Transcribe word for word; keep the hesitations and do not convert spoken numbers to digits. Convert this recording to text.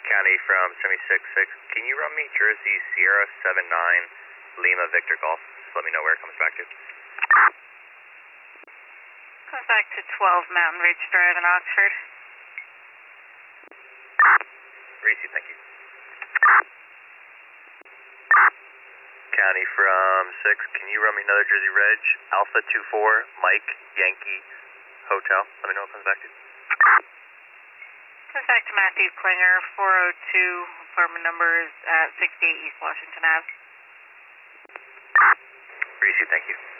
County from seventy-six six. Can you run me Jersey Sierra seven nine Lima Victor Golf? Just let me know where it comes back to. Comes back to twelve Mountain Ridge Drive in Oxford. Receive, thank you. County from six. Can you run me another Jersey Reg? Alpha two four Mike Yankee Hotel. Let me know what it comes back to. Comes back to Matthew Klinger, four oh two, apartment number is at sixty-eight East Washington Avenue. Receive, thank you.